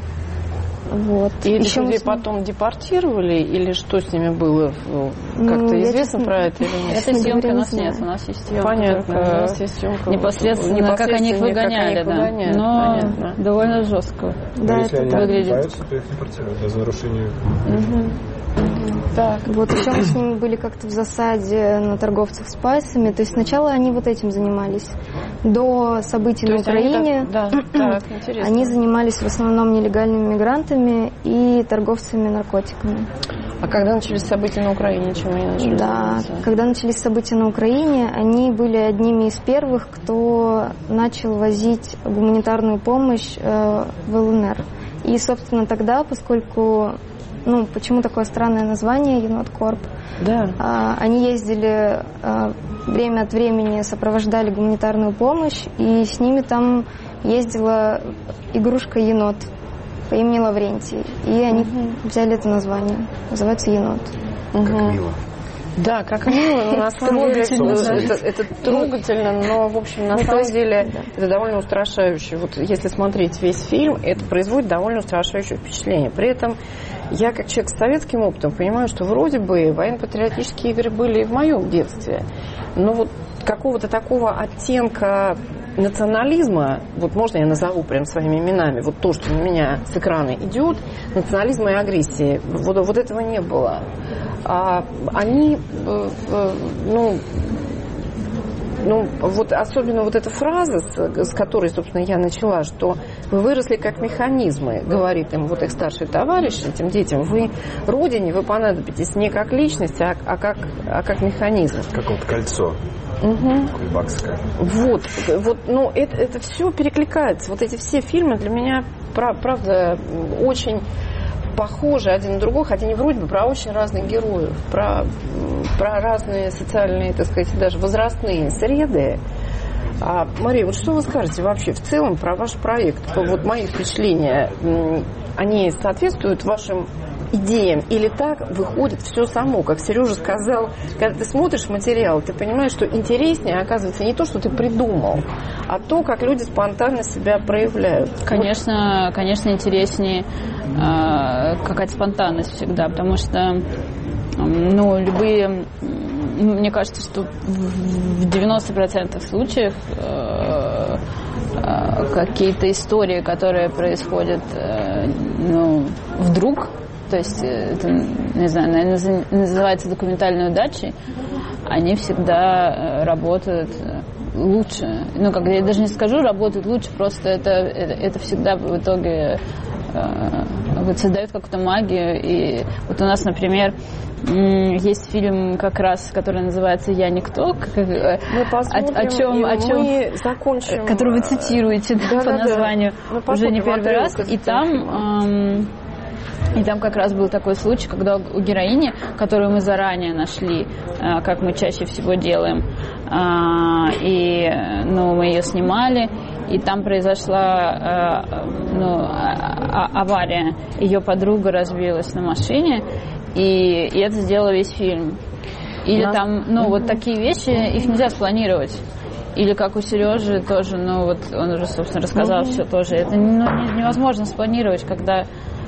Вот. И этих Еще людей мы... потом депортировали, или что с ними было? Как-то ну, известно честно... про это или нет? Это съемка у нас нет, у нас есть съемка. Понятно, у нас есть съемка. Непосредственно, непосредственно как они их выгоняли, их да. выгоняют, но понятно. довольно жестко. Да, если это они выглядит. отбиваются, то их депортируют, да, за нарушение. Угу. Так. Вот еще мы с ними были как-то в засаде на торговцах спайсами. То есть сначала они вот этим занимались. До событий то на Украине они, да, так, интересно. Они занимались в основном нелегальными мигрантами и торговцами наркотиками. А когда начались события на Украине, чем они начали Да, заниматься? когда начались события на Украине, они были одними из первых, кто начал возить гуманитарную помощь э, в эл эн эр. И, собственно, тогда, поскольку... Ну, почему такое странное название «Енот Корп»? Да. А, они ездили а, время от времени, сопровождали гуманитарную помощь, и с ними там ездила игрушка енот по имени Лаврентий. И они угу. взяли это название. Называется «Енот». Угу. Как мило. Да, как мило, но на самом деле это, это трогательно, но, в общем, на самом деле это довольно устрашающе. Вот если смотреть весь фильм, это производит довольно устрашающее впечатление. При этом я, как человек с советским опытом, понимаю, что вроде бы военно-патриотические игры были и в моем детстве, но вот какого-то такого оттенка национализма, вот можно я назову прям своими именами, вот то, что на меня с экрана идет, национализма и агрессии, вот, вот этого не было. А, они, ну, ну, вот особенно вот эта фраза, с, с которой, собственно, я начала, что вы выросли как механизмы, говорит им вот их старший товарищ, этим детям, вы родине, вы понадобитесь не как личность, а, а, как, а как механизм. Как вот кольцо. Угу. Кульбакское. Вот, вот, ну, это, это все перекликается. Вот эти все фильмы для меня, правда, очень похожи один на другой, хотя они вроде бы про очень разных героев, про, про разные социальные, так сказать, даже возрастные среды. А, Мария, вот что вы скажете вообще в целом про ваш проект? Вот мои впечатления, они соответствуют вашим идеям или так выходит все само? Как Сережа сказал, когда ты смотришь материал, ты понимаешь, что интереснее оказывается не то, что ты придумал, а то, как люди спонтанно себя проявляют. Конечно, вот. Конечно, интереснее э, какая-то спонтанность всегда, потому что ну, любые, мне кажется, что в девяноста процентах случаев э, э, какие-то истории, которые происходят э, ну, вдруг, то есть, это, не знаю, наверное, называется документальной удачей, они всегда работают лучше. Ну, как я даже не скажу, работают лучше, просто это, это, это всегда в итоге э, создает какую-то магию. И вот у нас, например, есть фильм как раз, который называется «Я никто», как, мы посмотрим, о, о чем, о чем, мы закончим, который вы цитируете да, по да, названию да. уже не первый раз. И там... Эм, И там как раз был такой случай, когда у героини, которую мы заранее нашли, как мы чаще всего делаем, и ну, мы ее снимали, и там произошла ну, авария. Ее подруга разбилась на машине, и, и это сделало весь фильм. Или да. там, ну, вот такие вещи, их нельзя спланировать. Или как у Сережи тоже, ну, вот он уже, собственно, рассказал mm-hmm. все тоже. Это ну, невозможно спланировать, когда...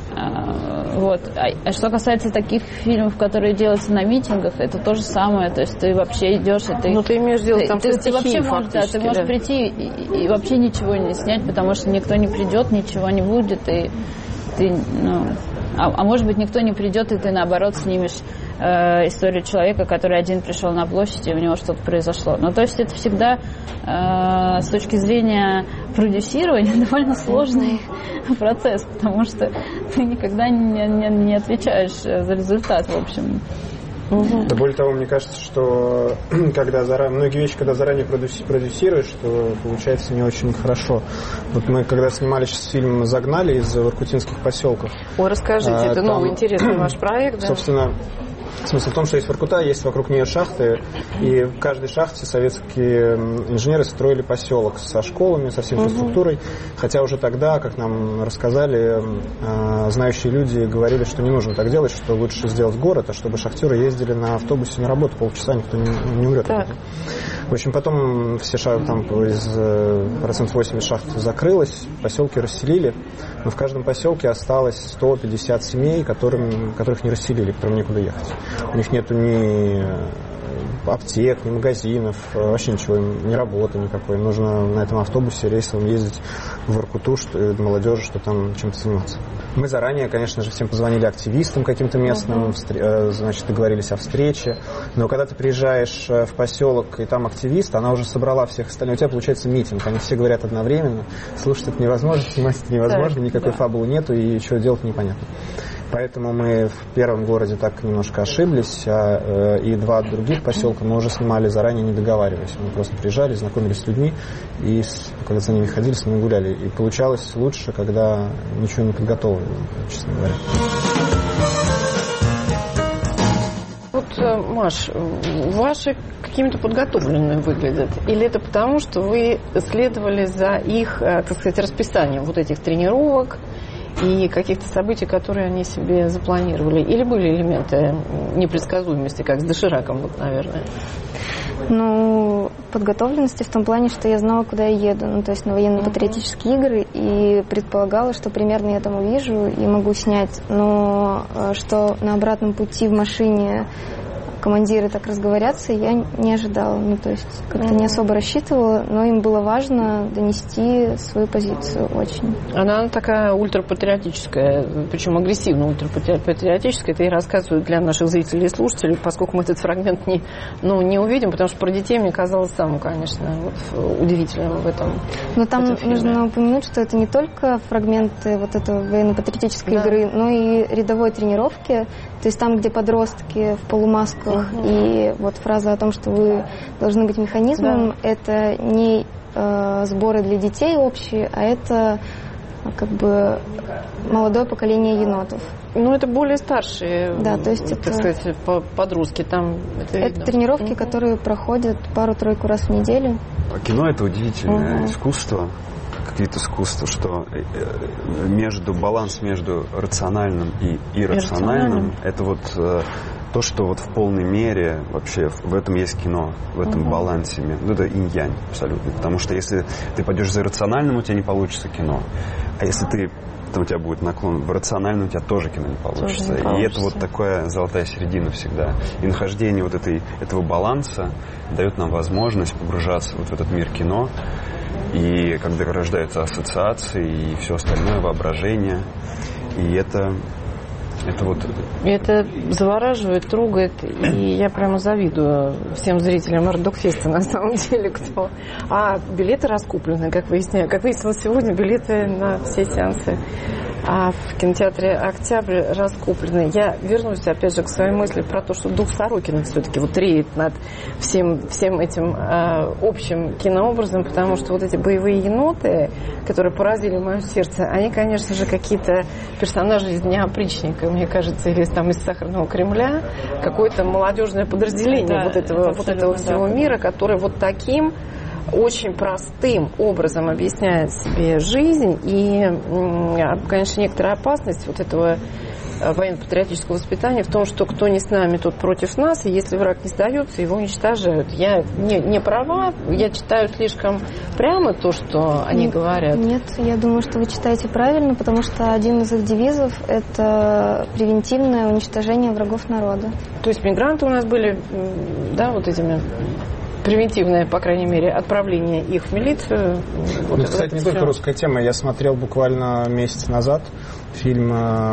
Вот. А что касается таких фильмов, которые делаются на митингах, это то же самое. То есть ты вообще идешь и ты... Ну, ты имеешь дело там ты, со стихией, ты вообще можешь, да, ты можешь да. прийти и, и вообще ничего не снять, потому что никто не придет, ничего не будет, и ты, ну... А, а может быть, никто не придет, и ты, наоборот, снимешь э, историю человека, который один пришел на площадь, и у него что-то произошло. Ну, то есть это всегда э, с точки зрения продюсирования довольно сложный процесс, потому что ты никогда не, не, не отвечаешь за результат, в общем. Угу. Да, более того, мне кажется, что когда заранее, многие вещи, когда заранее продюсируешь, то получается не очень хорошо. Вот мы, когда снимали сейчас фильм «Загнали» из воркутинских поселков. Ой, расскажите, а, это там, новый интересный ваш проект, да? Собственно, смысл в том, что есть Воркута, есть вокруг нее шахты, и в каждой шахте советские инженеры строили поселок со школами, со всей инфраструктурой, угу. хотя уже тогда, как нам рассказали, знающие люди говорили, что не нужно так делать, что лучше сделать город, а чтобы шахтеры ездили на автобусе на работу полчаса, никто не, не умрет. Так. В общем, потом все шахты, там из процентов восемьдесят шахт закрылось, поселки расселили, но в каждом поселке осталось сто пятьдесят семей, которым, которых не расселили, которым некуда ехать. У них нету ни аптек, ни магазинов, вообще ничего, ни работы никакой. Им нужно на этом автобусе рейсовом ездить в Воркуту, что, молодежи, что там чем-то заниматься. Мы заранее, конечно же, всем позвонили активистам каким-то местным, uh-huh. значит, договорились о встрече. Но когда ты приезжаешь в поселок, и там активист, она уже собрала всех остальных. У тебя получается митинг, они все говорят одновременно. Слушать это невозможно, снимать это невозможно, так, никакой да. фабулы нету, и что делать непонятно. Поэтому мы в первом городе так немножко ошиблись, а, э, и два других поселка мы уже снимали заранее, не договариваясь. Мы просто приезжали, знакомились с людьми, и с, когда за ними ходили, с ними гуляли. И получалось лучше, когда ничего не подготовлено, честно говоря. Вот, Маш, ваши какими-то подготовленными выглядят? Или это потому, что вы следовали за их, так сказать, расписанием вот этих тренировок и каких-то событий, которые они себе запланировали? Или были элементы непредсказуемости, как с дошираком, вот, наверное? Ну, подготовленности в том плане, что я знала, куда я еду, ну, то есть на военно-патриотические игры, и предполагала, что примерно я там увижу и могу снять, но что на обратном пути в машине командиры так разговорятся, я не ожидала. Ну, то есть как-то не особо рассчитывала, но им было важно донести свою позицию очень. Она такая ультрапатриотическая, причем агрессивно ультрапатриотическая. Это и рассказываю для наших зрителей и слушателей, поскольку мы этот фрагмент не, ну, не увидим, потому что про детей мне казалось самым, конечно, вот, удивительным в этом. Но там нужно упомянуть, что это не только фрагменты вот этой военно-патриотической да. игры, но и рядовой тренировки. То есть там, где подростки в полумасках, угу. и вот фраза о том, что вы должны быть механизмом, да. это не э, сборы для детей общие, а это как бы молодое поколение енотов. Ну, это более старшие, да, то есть так это, сказать, подростки там. Это, это тренировки, угу. которые проходят пару-тройку раз в неделю. Кино — это удивительное угу. искусство, какие-то искусства, что между баланс между рациональным и иррациональным, это вот то, что вот в полной мере вообще в этом есть кино, в этом угу. балансе. Ну, это инь-янь абсолютно. Потому что если ты пойдешь за рациональным, у тебя не получится кино. А если ты то у тебя будет наклон в рациональном, у тебя тоже кино не получится. Не получится. И это вот такая золотая середина всегда. И нахождение вот этой, этого баланса дает нам возможность погружаться вот в этот мир кино. И когда рождаются ассоциации и все остальное, воображение. И это, это вот... Это завораживает, трогает. И я прямо завидую всем зрителям Арт-Док-феста на самом деле, кто... А билеты раскуплены, как выясняю. Как выяснилось сегодня, билеты на все сеансы а в кинотеатре «Октябрь» раскуплены. Я вернусь, опять же, к своей мысли про то, что дух Сорокина все-таки вот реет над всем, всем этим э, общим кинообразом, потому что вот эти боевые еноты, которые поразили мое сердце, они, конечно же, какие-то персонажи из «Дня опричника», мне кажется, или там из «Сахарного Кремля», какое-то молодежное подразделение да, вот этого, вот этого всего да. мира, который вот таким очень простым образом объясняет себе жизнь. И, конечно, некоторая опасность вот этого военно-патриотического воспитания в том, что кто не с нами, тот против нас, и если враг не сдается, его уничтожают. Я не, не права, я читаю слишком прямо то, что они нет, говорят. Нет, я думаю, что вы читаете правильно, потому что один из их девизов – это превентивное уничтожение врагов народа. То есть мигранты у нас были, да, вот этими... превентивное, по крайней мере, отправление их в милицию. Вот ну, кстати, не все. Только русская тема. Я смотрел буквально месяц назад фильм,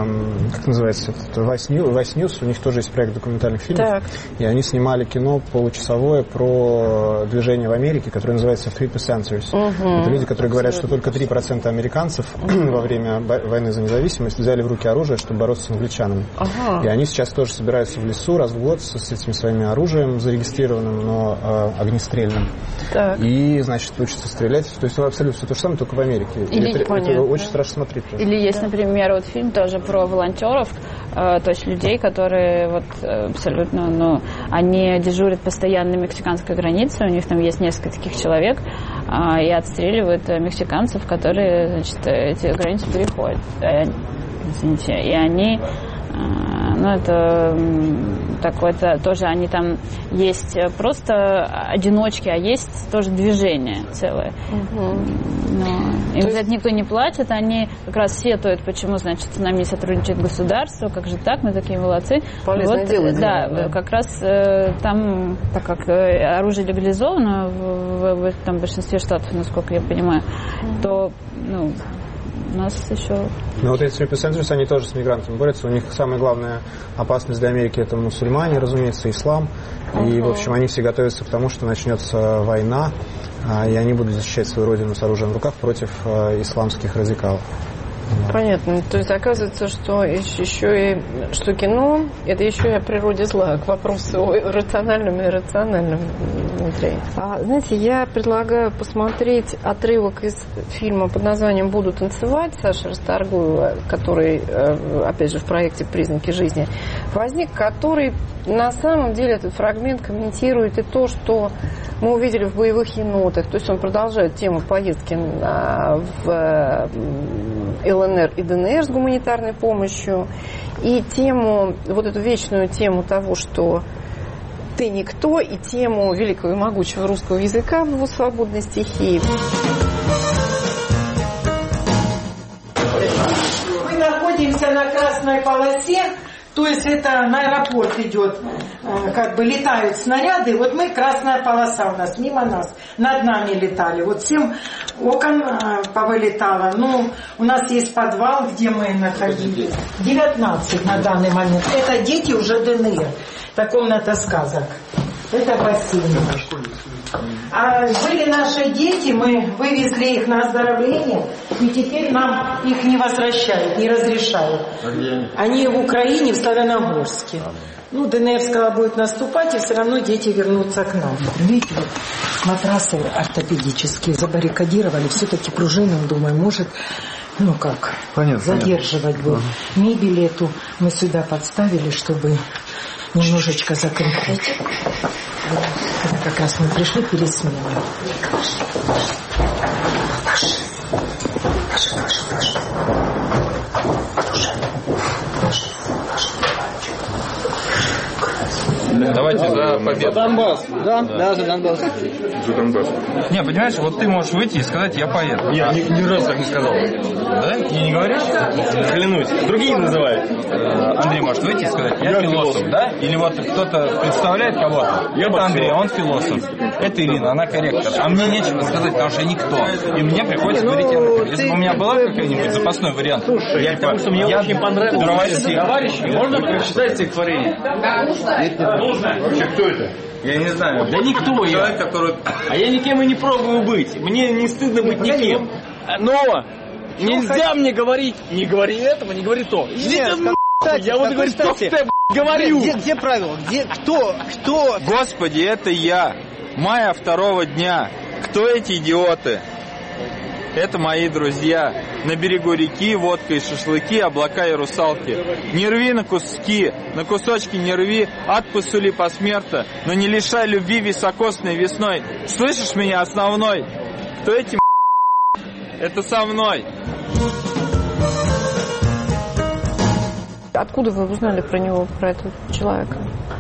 как называется, Vice News, у них тоже есть проект документальных фильмов. Так. И они снимали кино получасовое про движение в Америке, которое называется Three Percenters. Угу. Это люди, которые говорят, что только три процента американцев во время войны за независимость взяли в руки оружие, чтобы бороться с англичанами. Ага. И они сейчас тоже собираются в лесу раз в год с, с этим своим оружием зарегистрированным, но э, огнестрельным. Так. И, значит, учатся стрелять. То есть абсолютно все то же самое, только в Америке. Или, это, это очень страшно смотреть. Тоже. Или есть, например, вот фильм тоже про волонтеров, э, то есть людей, которые вот абсолютно, ну, они дежурят постоянно на мексиканской границе, у них там есть несколько таких человек, э, и отстреливают мексиканцев, которые, значит, эти границы переходят. Э, извините, и они, э, ну, это такое-то тоже, они там есть просто одиночки, а есть тоже движение целое. Угу. Но им за это никто не платит, они как раз сетуют, почему, значит, с нами не сотрудничает государство, как же так, мы такие молодцы. Полезное вот, дело. Да, да, как раз э, там, так как э, оружие легализовано в, в, в там, большинстве штатов, насколько я понимаю, угу. то, ну, у нас еще... Ну вот эти Three они тоже с мигрантами борются. У них самая главная опасность для Америки — это мусульмане, разумеется, ислам. Uh-huh. И, в общем, они все готовятся к тому, что начнется война, и они будут защищать свою родину с оружием в руках против исламских радикалов. Понятно. То есть оказывается, что еще и что кино — это еще и о природе зла, к вопросу о рациональном и иррациональном внутри. А, знаете, я предлагаю посмотреть отрывок из фильма под названием «Буду танцевать» Саши Расторгуева, который, опять же, в проекте «Признаки жизни» возник, который на самом деле этот фрагмент комментирует и то, что мы увидели в «Боевых енотах». То есть он продолжает тему поездки в ЛНР и ДНР с гуманитарной помощью, и тему, вот эту вечную тему того, что ты никто, и тему великого и могучего русского языка в его свободной стихии. Мы находимся на красной полосе, То есть это на аэропорт идет, как бы летают снаряды. Вот мы, красная полоса у нас, мимо нас, над нами летали. Вот семь окон повылетало. Ну, у нас есть подвал, где мы находились. девятнадцать на данный момент. Это дети уже ДНР. Это комната сказок. Это бассейн. А были наши дети, мы вывезли их на оздоровление, и теперь нам их не возвращают, не разрешают. Они в Украине, в Славяногорске. Ну, ДНР сказала, будет наступать, и все равно дети вернутся к нам. Видите, вот матрасы ортопедические забаррикадировали, все-таки пружины, думаю, может, ну как, понятно, задерживать будет. Ага. Мебель эту мы сюда подставили, чтобы немножечко закрепить. Вот, как раз мы пришли перед сменой. Давайте за победу. За Донбасс. Да, да, да, за Донбасс. За Донбасс. Не, понимаешь, вот ты можешь выйти и сказать, я поеду. Я ни, ни разу так не сказал. Да? Мне не говоришь? Клянусь. Другие называют. Андрей может выйти и сказать, я, я философ, философ, да? Или вот кто-то представляет кого-то. Я это Андрей, он философ. Это Ирина, она корректор. А мне нечего сказать, потому что я никто. И мне приходится ну, говорить, ну, если бы у меня была какая-нибудь запасной вариант. Слушай, я, потому что мне я очень понравилось. Товарищи, можно прочитать стихотворение? Нужно. Вообще, кто это? Я не знаю. Да никто человек, я. Который... А я никем и не пробую быть. Мне не стыдно быть никем. Но нельзя мне говорить, не говори этого, не говори то. Нет, кстати, я вот говорю, что ты говорю. Где, где правила? Где, кто, кто? Господи, это я. Мая второго дня. Кто эти идиоты? Это мои друзья. На берегу реки водка и шашлыки, облака и русалки. Не рви на куски, на кусочки не рви, ад посули посмерта, но не лишай любви високосной весной. Слышишь меня, основной? Кто эти Это со мной. Откуда вы узнали про него, про этого человека?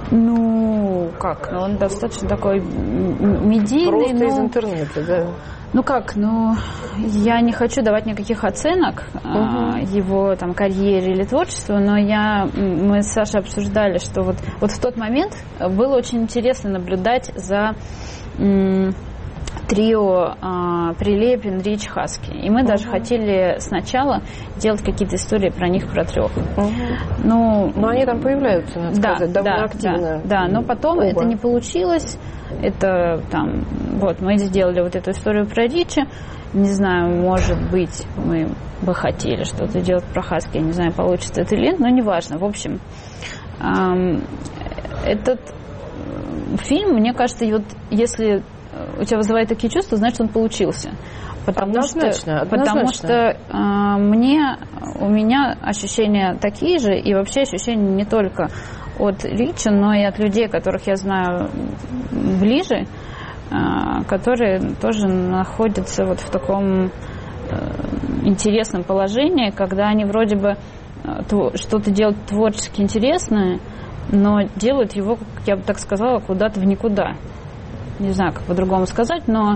Ну, как? Он достаточно такой медийный. Просто но... из интернета, да? Ну как, ну, я не хочу давать никаких оценок угу. а, его там карьере или творчеству, но я, мы с Сашей обсуждали, что вот, вот в тот момент было очень интересно наблюдать за м, трио а, Прилепин, Рич, Хаски. И мы угу. даже хотели сначала делать какие-то истории про них, про трех. Угу. Ну, но они там появляются, надо да, сказать, довольно да, активно. Да, да, но потом Оба. это не получилось. Это там, вот, мы сделали вот эту историю про Ричи. Не знаю, может быть, мы бы хотели что-то делать про Хаски. Я не знаю, получится это или нет, но неважно. В общем, эм, этот фильм, мне кажется, вот, если у тебя вызывает такие чувства, значит, он получился. Потому однозначно, что, однозначно. Потому что э, мне, у меня ощущения такие же, и вообще ощущения не только от Рича, но и от людей, которых я знаю ближе, которые тоже находятся вот в таком интересном положении, когда они вроде бы что-то делают творчески интересное, но делают его, как я бы так сказала, куда-то в никуда. Не знаю, как по-другому сказать, но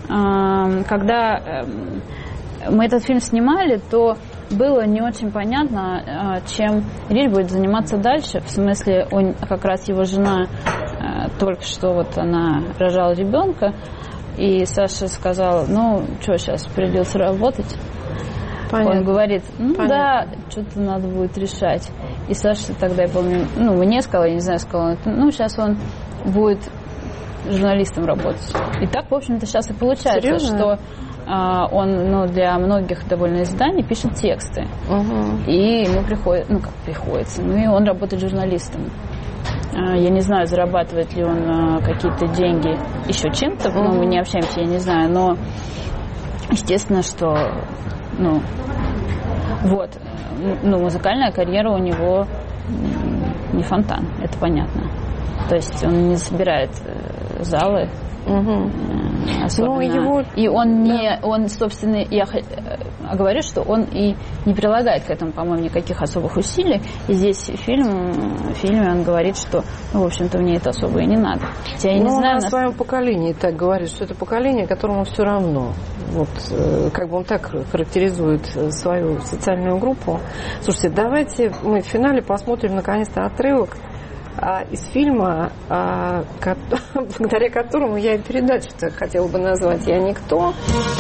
когда мы этот фильм снимали, то было не очень понятно, чем Рич будет заниматься дальше. В смысле, он, как раз его жена только что вот она рожала ребенка, и Саша сказал, ну, что, сейчас придется работать. Понятно. Он говорит, ну Понятно. да, что-то надо будет решать. И Саша тогда, я помню, ну, мне сказала, я не знаю, сказала, ну, сейчас он будет журналистом работать. И так, в общем-то, сейчас и получается, Серьезно? что он, ну, для многих довольно изданий пишет тексты. Угу. И ему приходит, ну, как приходится, ну, и он работает журналистом. Я не знаю, зарабатывает ли он какие-то деньги еще чем-то, угу. ну, мы не общаемся, я не знаю, но естественно, что, ну, вот, ну, музыкальная карьера у него не фонтан, это понятно. То есть он не собирает залы, угу. особенно. Его... И он не, он, собственно, я говорю, что он и не прилагает к этому, по-моему, никаких особых усилий. И здесь фильм, в фильме он говорит, что, ну, в общем-то, мне это особо и не надо. Я ну, не знаю, он о своем поколении так говорит, что это поколение, которому все равно. Вот, как бы он так характеризует свою социальную группу. Слушайте, давайте мы в финале посмотрим, наконец-то, отрывок а, из фильма, а, ко- благодаря которому я и передачу-то хотела бы назвать «Я никто».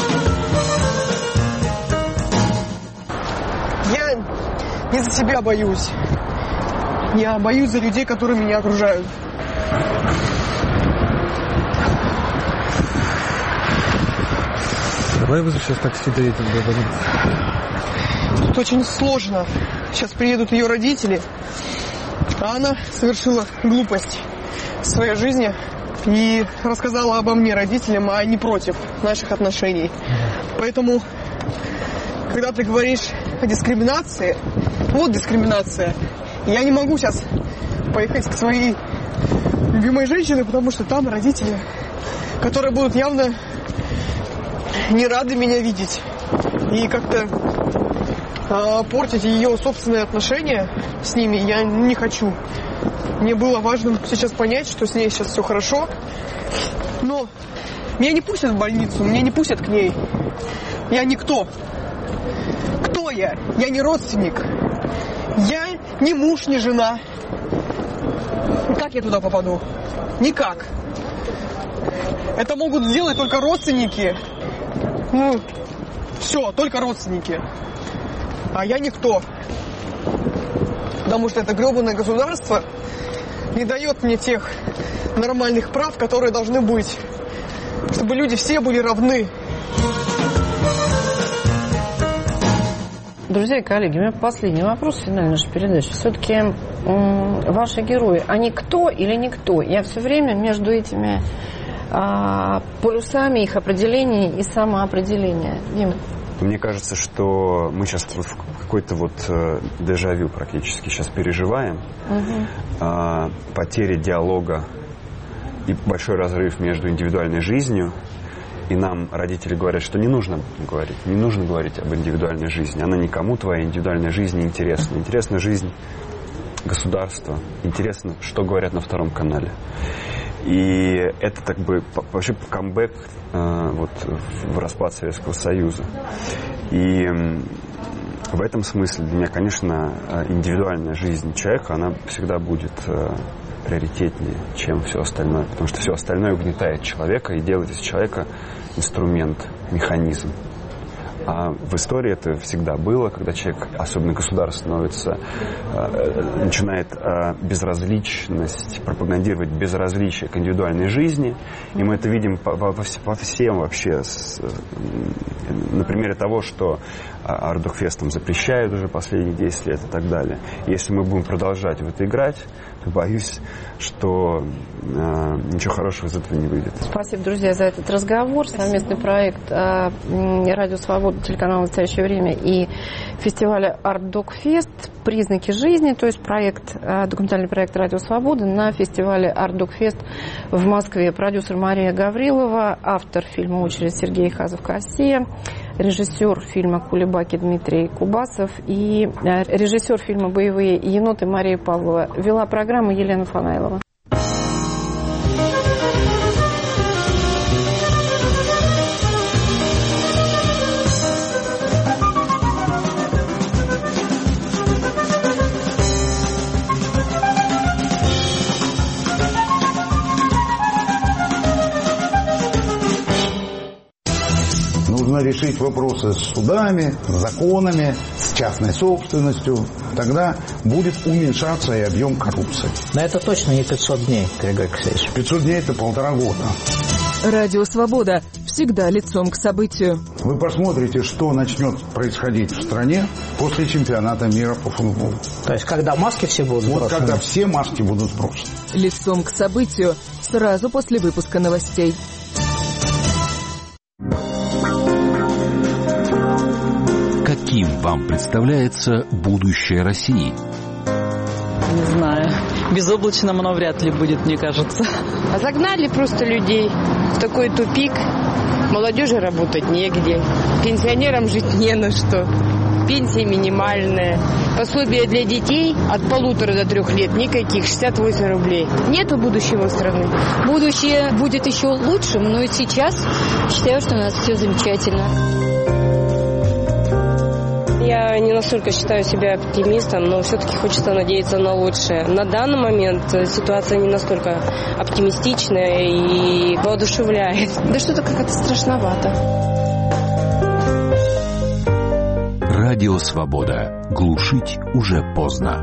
Я не за себя боюсь. Я боюсь за людей, которые меня окружают. Давай вызови сейчас такси, доедем до больницы. Тут очень сложно. Сейчас приедут ее родители, а она совершила глупость в своей жизни и рассказала обо мне родителям, а они против наших отношений. Поэтому, когда ты говоришь о дискриминации, вот дискриминация, я не могу сейчас поехать к своей любимой женщине, потому что там родители, которые будут явно не рады меня видеть и как-то э, портить ее собственные отношения с ними я не хочу. Мне было важно сейчас понять, что с ней сейчас все хорошо, но меня не пустят в больницу, меня не пустят к ней. Я никто. Кто я? Я не родственник. Я не муж, не жена. Как я туда попаду? Никак. Это могут сделать только родственники. Ну, все, только родственники. А я никто. Потому что это гребаное государство не дает мне тех нормальных прав, которые должны быть. Чтобы люди все были равны. Друзья и коллеги, у меня последний вопрос в финале нашей передачи. Все-таки м- ваши герои, они кто или никто? Я все время между этими а, полюсами их определения и самоопределения. Дим? Мне кажется, что мы сейчас вот в какой-то вот э, дежавю практически сейчас переживаем. Угу. Э, потеря диалога и большой разрыв между индивидуальной жизнью. И нам родители говорят, что не нужно говорить, не нужно говорить об индивидуальной жизни. Она никому, твоя индивидуальная жизнь, не интересна. Интересна жизнь государства. Интересно, что говорят на втором канале. И это так бы вообще камбэк э, вот, в распад Советского Союза. И э, в этом смысле для меня, конечно, индивидуальная жизнь человека, она всегда будет э, приоритетнее, чем все остальное. Потому что все остальное угнетает человека и делает из человека инструмент, механизм. А в истории это всегда было, когда человек, особенно государство, становится, э, начинает э, безразличность, пропагандировать безразличие к индивидуальной жизни. И мы это видим по, по, по всем вообще. С, на примере того, что Ардукфестом запрещают уже последние десять лет и так далее. И если мы будем продолжать в это играть, то боюсь, что э, ничего хорошего из этого не выйдет. Спасибо, друзья, за этот разговор. Совместный проект э, «Радио Свобода», телеканал «Настоящее время» и фестиваля «Ардукфест. Признаки жизни», то есть проект, э, документальный проект «Радио Свобода» на фестивале «Ардукфест» в Москве. Продюсер Мария Гаврилова, автор фильма «Очередь» Сергей Хазов-Кассия, режиссер фильма «Кулебаки» Дмитрий Кубасов и режиссер фильма «Боевые еноты» Мария Павлова. Вела программу Елена Фанайлова. Нужно решить вопросы с судами, с законами, с частной собственностью. Тогда будет уменьшаться и объем коррупции. Но это точно не пятьсот дней, Григорий Алексеевич. пятьсот дней – это полтора года. Радио «Свобода» всегда лицом к событию. Вы посмотрите, что начнет происходить в стране после чемпионата мира по футболу. То есть, когда маски все будут сброшены? Вот когда все маски будут сброшены. Лицом к событию сразу после выпуска новостей. Каким вам представляется будущее России? Не знаю. безоблачным оно вряд ли будет, мне кажется. А загнали просто людей в такой тупик. Молодежи работать негде, пенсионерам жить не на что. Пенсия минимальная. Пособие для детей от полутора до трех лет никаких, шестьдесят восемь рублей. Нету будущего страны. Будущее будет еще лучшим, но и сейчас считаю, что у нас все замечательно. Я не настолько считаю себя оптимистом, но все-таки хочется надеяться на лучшее. На данный момент ситуация не настолько оптимистичная и воодушевляет. Да что-то как-то страшновато. Радио «Свобода». Глушить уже поздно.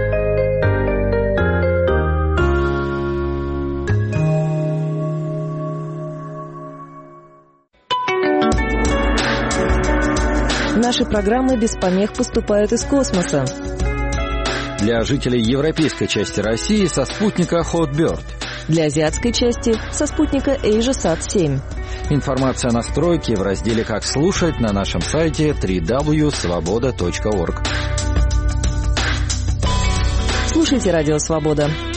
Наши программы без помех поступают из космоса. Для жителей европейской части России со спутника Hotbird. Для азиатской части со спутника AsiaSat семь. Информация о настройке в разделе «Как слушать» на нашем сайте дабл ю дабл ю дабл ю точка свобода точка орг. Слушайте «Радио Свобода».